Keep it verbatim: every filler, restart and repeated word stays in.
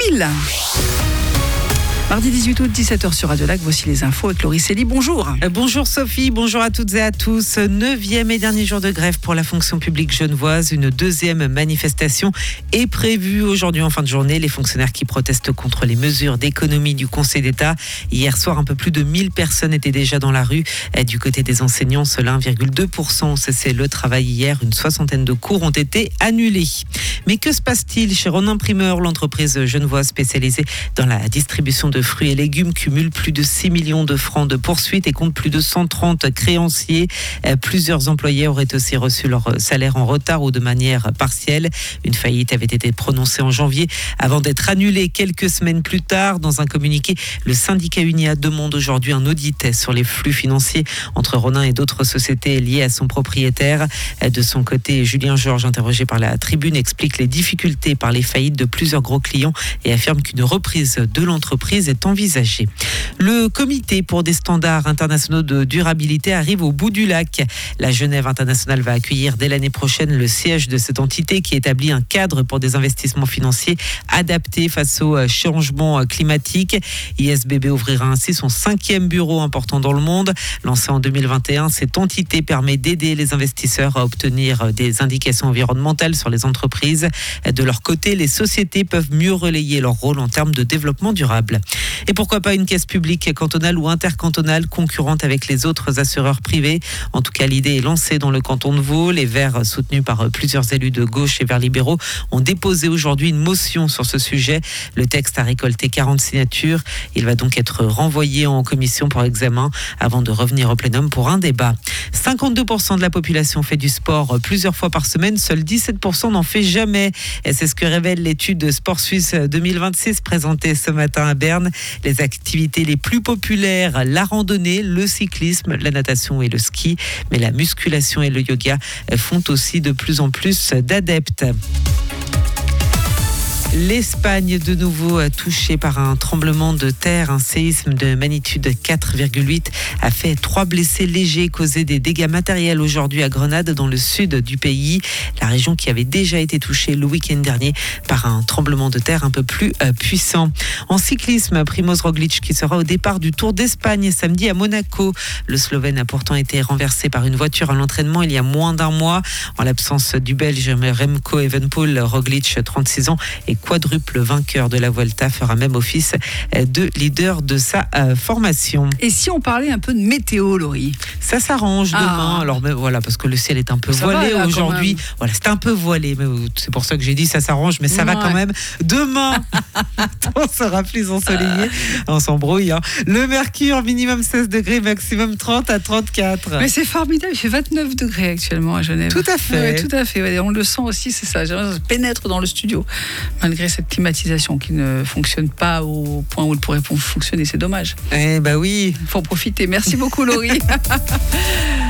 mille. Mardi dix-huit août, dix-sept heures sur Radio Lac, voici les infos avec Laurie Célie. Bonjour. Euh, bonjour Sophie, bonjour à toutes et à tous. Neuvième et dernier jour de grève pour la fonction publique genevoise. Une deuxième manifestation est prévue aujourd'hui en fin de journée. Les fonctionnaires qui protestent contre les mesures d'économie du Conseil d'État. Hier soir, un peu plus de mille personnes étaient déjà dans la rue. Du côté des enseignants, seuls un virgule deux pour cent ont cessé le travail hier. Une soixantaine de cours ont été annulés. Mais que se passe-t-il chez Ronin Primeur? L'entreprise genevoise spécialisée dans la distribution de fruits et légumes cumule plus de six millions de francs de poursuite et compte plus de cent trente créanciers. Plusieurs employés auraient aussi reçu leur salaire en retard ou de manière partielle. Une faillite avait été prononcée en janvier avant d'être annulée quelques semaines plus tard. Dans un communiqué, le syndicat Unia demande aujourd'hui un audit sur les flux financiers entre Ronin et d'autres sociétés liées à son propriétaire. De son côté, Julien Georges, interrogé par la Tribune, explique les difficultés par les faillites de plusieurs gros clients et affirme qu'une reprise de l'entreprise est envisagée. Le comité pour des standards internationaux de durabilité arrive au bout du lac. La Genève internationale va accueillir dès l'année prochaine le siège de cette entité qui établit un cadre pour des investissements financiers adaptés face au changement climatique. I S B B ouvrira ainsi son cinquième bureau important dans le monde. Lancé en deux mille vingt et un, cette entité permet d'aider les investisseurs à obtenir des indications environnementales sur les entreprises. De leur côté, les sociétés peuvent mieux relayer leur rôle en termes de développement durable. Et pourquoi pas une caisse publique cantonale ou intercantonale concurrente avec les autres assureurs privés? En tout cas, l'idée est lancée dans le canton de Vaud. Les Verts, soutenus par plusieurs élus de gauche et Verts libéraux, ont déposé aujourd'hui une motion sur ce sujet. Le texte a récolté quarante signatures. Il va donc être renvoyé en commission pour examen avant de revenir au plénum pour un débat. cinquante-deux pour cent de la population fait du sport plusieurs fois par semaine. Seuls dix-sept pour cent n'en fait jamais. Et c'est ce que révèle l'étude Sport Suisse deux mille vingt-six présentée ce matin à Berne. Les activités les plus populaires, la randonnée, le cyclisme, la natation et le ski. Mais la musculation et le yoga font aussi de plus en plus d'adeptes. L'Espagne, de nouveau touchée par un tremblement de terre, un séisme de magnitude quatre virgule huit a fait trois blessés légers, causé des dégâts matériels aujourd'hui à Grenade, dans le sud du pays. La région qui avait déjà été touchée le week-end dernier par un tremblement de terre un peu plus puissant. En cyclisme, Primož Roglič qui sera au départ du Tour d'Espagne samedi à Monaco. Le Slovène a pourtant été renversé par une voiture à l'entraînement il y a moins d'un mois. En l'absence du Belge Remco Evenepoel, Roglič, trente-six ans, et quadruple vainqueur de la Vuelta, fera même office de leader de sa euh, formation. Et si on parlait un peu de météo, Laurie? Ça s'arrange ah. demain. Alors mais voilà, parce que le ciel est un peu ça voilé va, là, aujourd'hui. Voilà, c'est un peu voilé, mais c'est pour ça que j'ai dit ça s'arrange, mais ça ouais. va quand même. Demain, on sera plus ensoleillé. On s'embrouille. Hein. Le mercure, minimum seize degrés, maximum trente à trente-quatre. Mais c'est formidable, il fait vingt-neuf degrés actuellement à Genève. Tout à fait. Ouais, tout à fait. Ouais, on le sent aussi, c'est ça. Ça pénètre dans le studio. Malgré cette climatisation qui ne fonctionne pas au point où elle pourrait fonctionner, c'est dommage. Eh ben oui. Il faut en profiter. Merci beaucoup, Laurie.